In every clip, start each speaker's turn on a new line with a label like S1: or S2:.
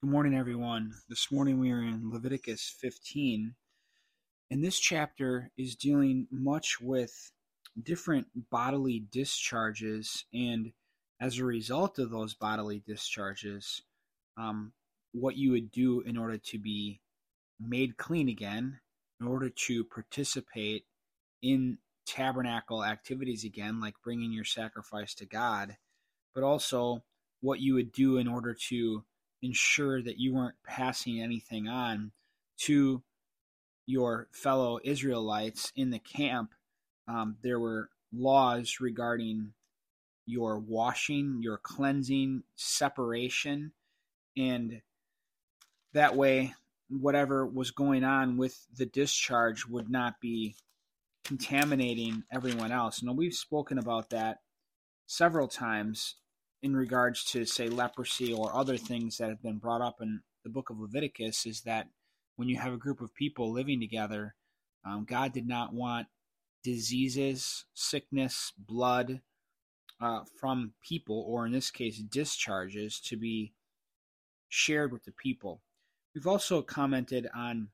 S1: Good morning, everyone. This morning we are in Leviticus 15, and this chapter is dealing much with different bodily discharges, and as a result of those bodily discharges, um, what you would do in order to be made clean again, in order to participate in tabernacle activities again, like bringing your sacrifice to God, but also what you would do in order to ensure that you weren't passing anything on to your fellow Israelites in the camp. There were laws regarding your washing, your cleansing, separation, and that way, whatever was going on with the discharge would not be contaminating everyone else. Now, we've spoken about that several times in regards to, say, leprosy or other things that have been brought up in the book of Leviticus, is that when you have a group of people living together, God did not want diseases, sickness, blood from people, or in this case, discharges, to be shared with the people. We've also commented on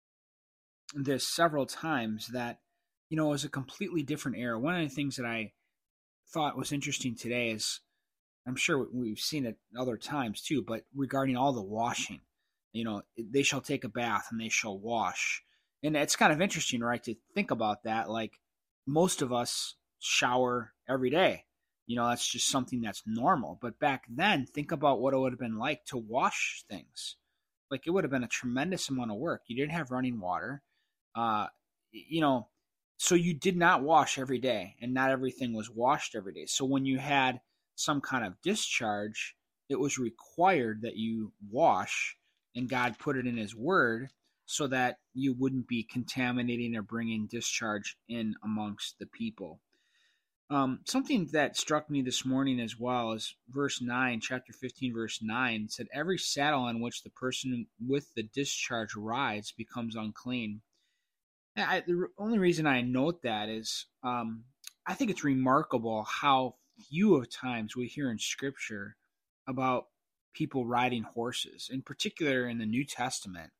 S1: this several times that, it was a completely different era. One of the things that I thought was interesting today is, I'm sure we've seen it other times too, but regarding all the washing, they shall take a bath and they shall wash. And it's kind of interesting, right, to think about that. Like, most of us shower every day. That's just something that's normal. But back then, think about what it would have been like to wash things. Like, it would have been a tremendous amount of work. You didn't have running water. Uh, you know, so you did not wash every day, and not everything was washed every day. So when you had some kind of discharge, it was required that you wash, and God put it in His Word so that you wouldn't be contaminating or bringing discharge in amongst the people. Something that struck me this morning as well is verse 9, chapter 15, verse 9 said, "Every saddle on which the person with the discharge rides becomes unclean." The only reason I note that is I think it's remarkable how few of times we hear in Scripture about people riding horses, in particular in the New Testament.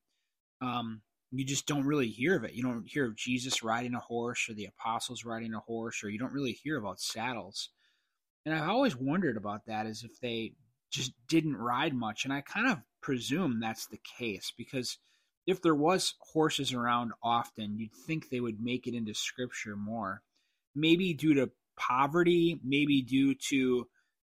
S1: You just don't really hear of it. You don't hear of Jesus riding a horse or the apostles riding a horse, or you don't really hear about saddles. And I've always wondered about that, as if they just didn't ride much. And I kind of presume that's the case, because if there was horses around often, you'd think they would make it into Scripture more. Maybe due to poverty, maybe due to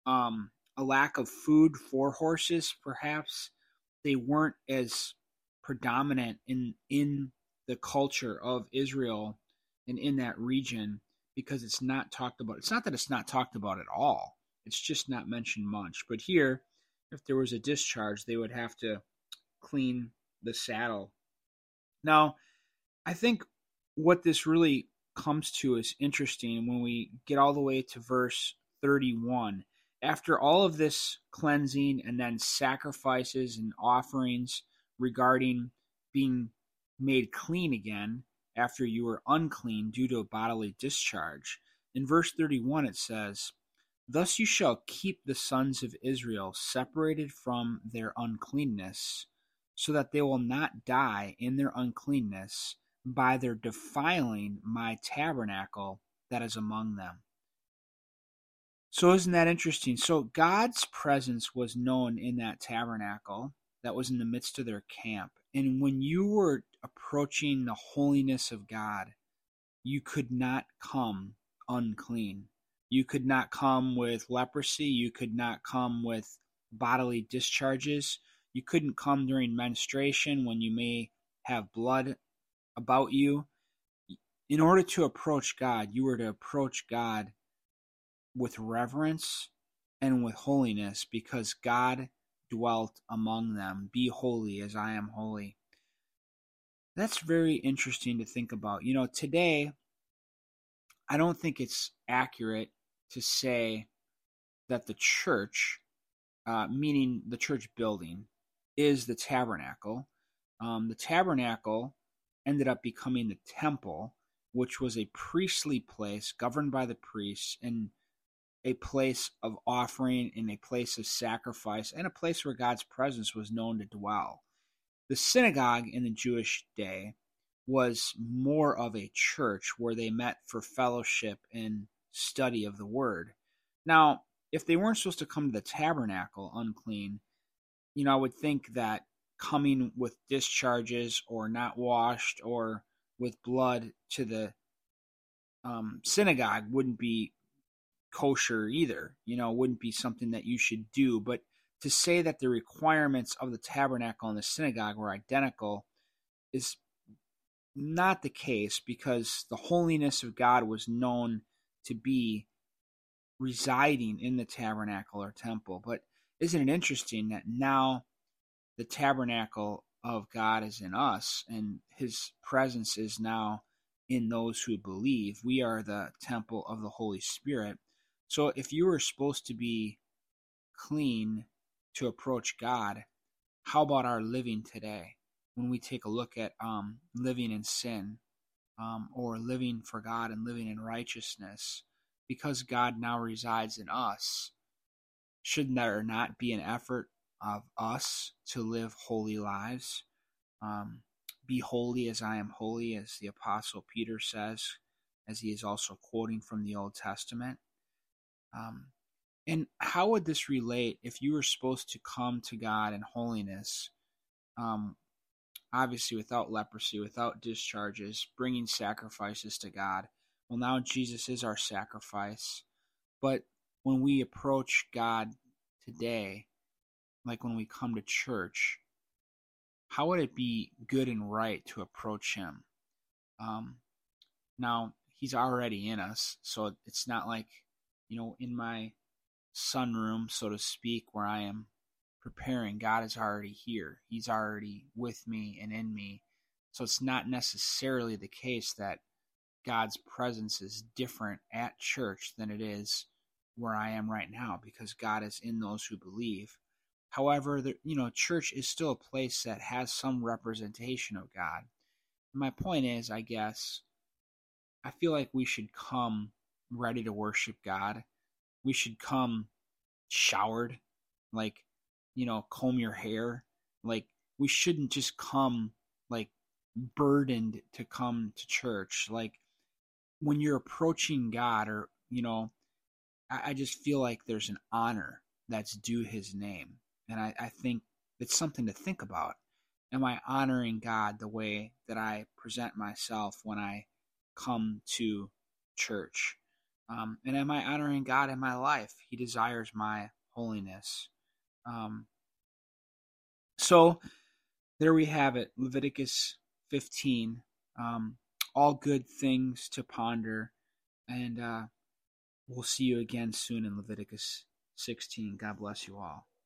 S1: a lack of food for horses, perhaps they weren't as predominant in the culture of Israel and in that region, because it's not talked about. It's not that it's not talked about at all. It's just not mentioned much. But here, if there was a discharge, they would have to clean the saddle. Now, I think what this really comes to is interesting when we get all the way to verse 31. After all of this cleansing and then sacrifices and offerings regarding being made clean again after you were unclean due to a bodily discharge, in verse 31 it says, "Thus you shall keep the sons of Israel separated from their uncleanness, so that they will not die in their uncleanness by their defiling my tabernacle that is among them." So isn't that interesting? So God's presence was known in that tabernacle that was in the midst of their camp. And when you were approaching the holiness of God, you could not come unclean. You could not come with leprosy. You could not come with bodily discharges. You couldn't come during menstruation when you may have blood about you. In order to approach God, you were to approach God with reverence and with holiness, because God dwelt among them. Be holy as I am holy. That's very interesting to think about. Today, I don't think it's accurate to say that the church, meaning the church building, is the tabernacle. The tabernacle ended up becoming the temple, which was a priestly place governed by the priests, and a place of offering and a place of sacrifice and a place where God's presence was known to dwell. The synagogue in the Jewish day was more of a church where they met for fellowship and study of the word. Now, if they weren't supposed to come to the tabernacle unclean, I would think that coming with discharges or not washed or with blood to the synagogue wouldn't be kosher either. Wouldn't be something that you should do. But to say that the requirements of the tabernacle and the synagogue were identical is not the case, because the holiness of God was known to be residing in the tabernacle or temple. But isn't it interesting that now the tabernacle of God is in us, and his presence is now in those who believe? We are the temple of the Holy Spirit. So if you were supposed to be clean to approach God, how about our living today? When we take a look at living in sin, or living for God and living in righteousness, because God now resides in us, should there not be an effort of us to live holy lives? Be holy as I am holy, as the Apostle Peter says, as he is also quoting from the Old Testament. And how would this relate if you were supposed to come to God in holiness, obviously without leprosy, without discharges, bringing sacrifices to God? Well, now Jesus is our sacrifice. But when we approach God today, like when we come to church, how would it be good and right to approach him? Now, he's already in us, so it's not like, in my sunroom, so to speak, where I am preparing. God is already here. He's already with me and in me. So it's not necessarily the case that God's presence is different at church than it is where I am right now, because God is in those who believe. However, church is still a place that has some representation of God. My point is, I guess, I feel like we should come ready to worship God. We should come showered, like, comb your hair. Like, we shouldn't just come, like, burdened to come to church. Like, when you're approaching God, or, I just feel like there's an honor that's due his name. And I think it's something to think about. Am I honoring God the way that I present myself when I come to church? And am I honoring God in my life? He desires my holiness. So there we have it, Leviticus 15. All good things to ponder. And we'll see you again soon in Leviticus 16. God bless you all.